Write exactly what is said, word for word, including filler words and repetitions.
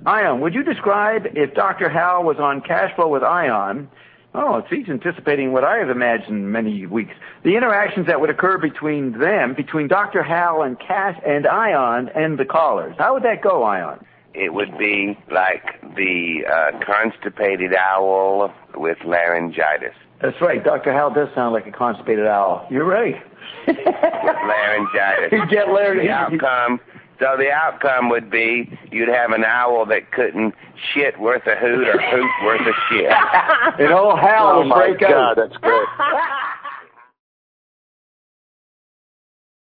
Ion, would you describe if Doctor Hal was on Cash Flow with Ion? Oh, he's anticipating what I have imagined many weeks. The interactions that would occur between them, between Doctor Hal and Cash and Ion and the callers. How would that go, Ion? It would be like the uh, constipated owl with laryngitis. That's right. Doctor Hal does sound like a constipated owl. You're right. With laryngitis. He'd get laryngitis. The outcome... So the outcome would be you'd have an owl that couldn't shit worth a hoot or hoot worth a shit. And old Hal oh would break my God, out. that's great.